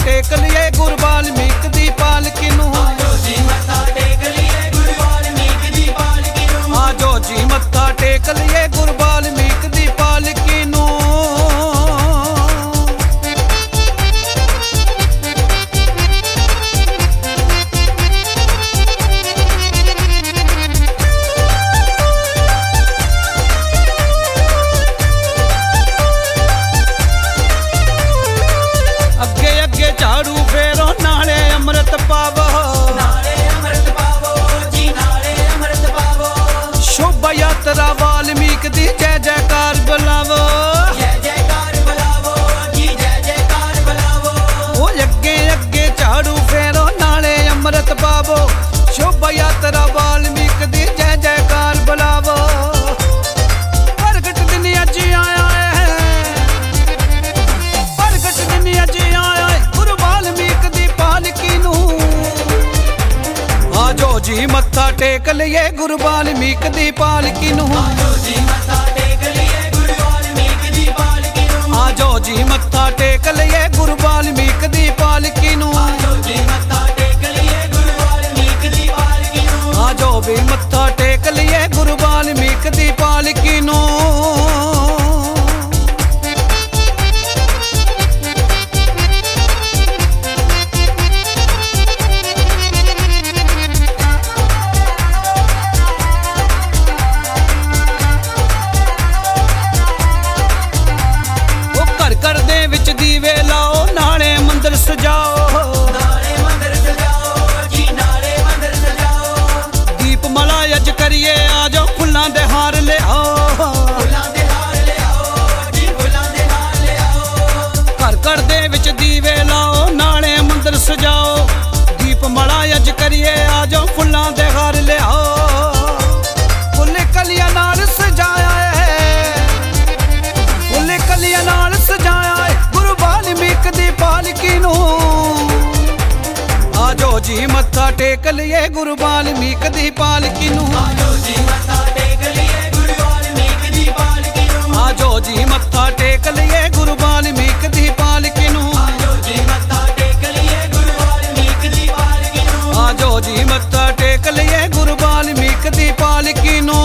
ਟੇਕ ਲਈਏ ਗੁਰੂ ਵਾਲਮੀਕ ਦੀ ਪਾਲਕੀ ਨੂੰ। ਆਜੋ ਜੀ ਮੱਥਾ ਟੇਕ ਲਈਏ ਗੁਰੂ ਵਾਲਮੀਕ ਦੀ ਪਾਲਕੀ ਨੂੰ। ਆਜੋ ਜੀ ਮੱਥਾ ਟੇਕ ਲਈਏ ਗੁਰੂ ਵਾਲਮੀਕ ਦੀ ਪਾਲਕੀ ਨੂੰ। ਅੱਗੇ ਅੱਗੇ ਝਾੜੂ ਫੇਰੋ ਨਾਲੇ ਅੰਮ੍ਰਿਤ ਪਾਵੋ। ਨਾਲੇ ਅੰਮ੍ਰਿਤ ਪਾਵੋ ਜੀ ਨਾਲੇ ਅੰਮ੍ਰਿਤ ਪਾਵੋ। ਸ਼ੋਭਾ ਯਾਤਰਾ ਵਾਲਮੀਕ ਦੀ ਜੈ ਜੈਕਾਰ ਬੁਲਾਵੋ। ਜੈ ਜੈਕਾਰ ਬੁਲਾਵੋ ਜੀ ਜੈ ਜੈਕਾਰ ਬੁਲਾਵੋ। ਉਹ ਅੱਗੇ ਅੱਗੇ ਝਾੜੂ ਫੇਰੋ ਨਾਲੇ ਅੰਮ੍ਰਿਤ ਪਾਵੋ। ਸ਼ੋਭਾ ਯਾਤਰਾ ਵਾਲਮੀਕ ਦੀ ਜੈ ਜੈਕਾਰ ਬੁਲਾਵੋ। ਪ੍ਰਗਟ ਦਿਨ ਅੱਜ ਆਇਆ ਹੈ, ਪ੍ਰਗਟ ਦਿਨ ਅੱਜ ਆਇਆ ਹੈ ਗੁਰੂ ਵਾਲਮੀਕ ਦੀ ਪਾਲਕੀ ਨੂੰ। ਆਜੋ ਜੀ ਮੱਥਾ ਟੇਕ ਲਈਏ ਗੁਰੂ ਵਾਲਮੀਕ ਦੀ ਪਾਲਕੀ ਨੂੰ। ਆਜੋ ਜੀ ਮੱਥਾ ਟੇਕ ਲਈਏ ਗੁਰੂ ਵਾਲਮੀਕ ਦੀ ਪਾਲਕੀ ਨੂੰ। ਆਜੋ ਜੀ ਮੱਥਾ ਟੇਕ ਲਈਏ ਗੁਰੂ ਵਾਲਮੀਕ ਦੀ ਪਾਲਕੀ ਨੂੰ। ਆਜੋ ਜੀ ਮੱਥਾ ਟੇਕ ਲਈਏ ਗੁਰੂ ਵਾਲਮੀਕ ਦੀ ਪਾਲਕੀ ਨੂੰ। ਆਜੋ ਵੀ ਮੱਥਾ ਟੇਕ ਲਈਏ ਗੁਰੂ ਵਾਲਮੀਕ ਦੀ ਪਾਲਕੀ ਨੂੰ। ਘਰ ਦੇ ਵਿੱਚ ਦੀਵੇ ਲਾਓ ਨਾਲੇ ਮੰਦਰ ਸਜਾਓ। ਨਾਲੇ ਮੰਦਰ ਸਜਾਓ ਜੀ ਨਾਲੇ ਮੰਦਰ ਸਜਾਓ। ਦੀਪ ਮਾਲਾ ਅੱਜ ਕਰੀਏ ਆਜੋ ਫੁੱਲਾਂ ਦੇ ਹਾਰ ਲਿਆਓ। ਫੁੱਲਾਂ ਦੇ ਹਾਰ ਲਿਆਓ ਜੀ ਫੁੱਲਾਂ ਦੇ ਹਾਰ ਲਿਆਓ। ਘਰ ਘਰ ਦੇ ਵਿੱਚ ਦੀਵੇ ਲਾਓ ਨਾਲੇ ਮੰਦਰ ਸਜਾਓ। ਦੀਪ ਮਾਲਾ ਅੱਜ ਕਰੀਏ ਆਜੋ ਫੁੱਲਾਂ ਦੇ ਹਾਰ ਲਿਆਓ। ਫੁੱਲ ਕਲੀਆਂ ਨਾਲ ਸਜਾਇਆ ਹੈ, ਫੁੱਲ ਕਲੀਆਂ ਨਾਲ ਸਜਾਇਆ ਹੈ ਗੁਰੂ ਵਾਲਮੀਕ ਦੀ ਪਾਲਕੀ ਨੂੰ। ਆਜੋ ਜੀ ਮੱਥਾ ਟੇਕ ਲਈਏ ਗੁਰੂ ਵਾਲਮੀਕ ਦੀ ਪਾਲਕੀ ਨੂੰ। ਆਜੋ ਜੀ ਮੱਥਾ ਟੇਕ ਲਈਏ ਗੁਰੂ ਵਾਲਮੀਕ ਦੀ ਪਾਲਕੀ ਨੂੰ। ਆਜੋ ਜੀ ਮੱਥਾ ਟੇਕ ਲਈਏ ਗੁਰੂ ਵਾਲਮੀਕ ਦੀ ਪਾਲਕੀ ਨੂੰ। ਆਜੋ ਜੀ ਮੱਥਾ ਟੇਕ ਲਈਏ ਗੁਰੂ ਵਾਲਮੀਕ ਦੀ ਪਾਲਕੀ ਨੂੰ। ਆਜੋ ਜੀ ਮੱਥਾ ਟੇਕ ਲਈਏ ਗੁਰੂ ਵਾਲਮੀਕ ਦੀ ਪਾਲਕੀ ਨੂੰ।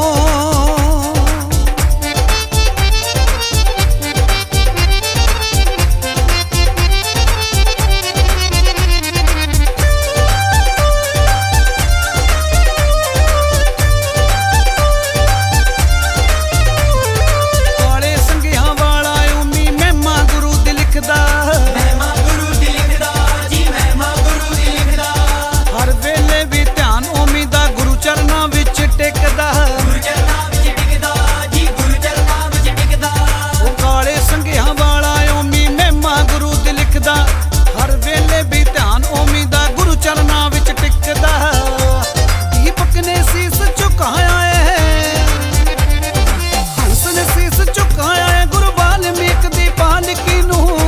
ਕਾਲੇ ਸੰਗਿਆਂ ਵਾਲਾ ਓਮੀ ਮਹਿਮਾ ਗੁਰੂ ਦੀ ਲਿਖਦਾ। ਮਹਿਮਾ ਗੁਰੂ ਦੀ ਲਿਖਦਾ ਜੀ ਮਹਿਮਾ ਗੁਰੂ ਦੀ ਲਿਖਦਾ। ਹਰ ਵੇਲੇ ਵੀ ਧਿਆਨ ਓਮੀ ਦਾ ਗੁਰੂ ਚਰਨਾਂ ਵਿੱਚ ਟਿਕਦਾ। ਗੁਰੂ ਚਰਨਾਂ ਵਿੱਚ ਟਿਕਦਾ ਜੀ ਗੁਰੂ ਚਰਨਾਂ ਵਿੱਚ ਟਿਕਦਾ। ਉਹ ਕਾਲੇ ਸੰਗਿਆਂ ਵਾਲਾ ਓਮੀ ਮਹਿਮਾ ਗੁਰੂ ਦੀ ਲਿਖਦਾ। ਹਰ ਵੇਲੇ ਵੀ ਧਿਆਨ ਓਮੀ ਦਾ ਗੁਰੂ ਚਰਨਾਂ ਵਿੱਚ ਟਿਕਦਾ। ਦੀਪਕ ਨੇ ਸੀਸ ਝੁਕਾਇਆ ਹੈ, ਹੰਸ ਨੇ ਸੀਸ ਝੁਕਾਇਆ ਹੈ ਗੁਰੂ ਵਾਲਮੀਕ ਦੀ ਪਾਲਕੀ ਨੂੰ।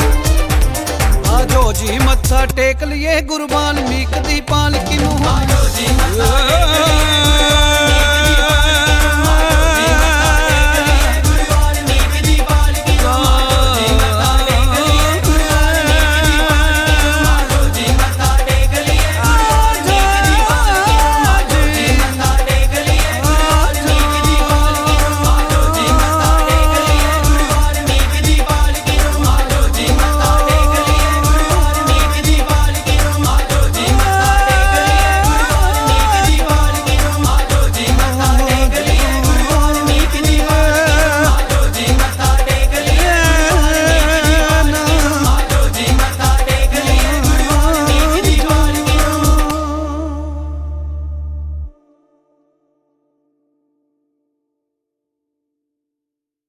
ਆਜੋ ਜੀ ਮੱਥਾ ਟੇਕ ਲਈਏ ਗੁਰੂ ਵਾਲਮੀਕ ਦੀ ਪਾਲਕੀ ਨੂੰ। ਆਜੋ ਜੀ ਮੱਥਾ ਟੇਕ ਲਈਏ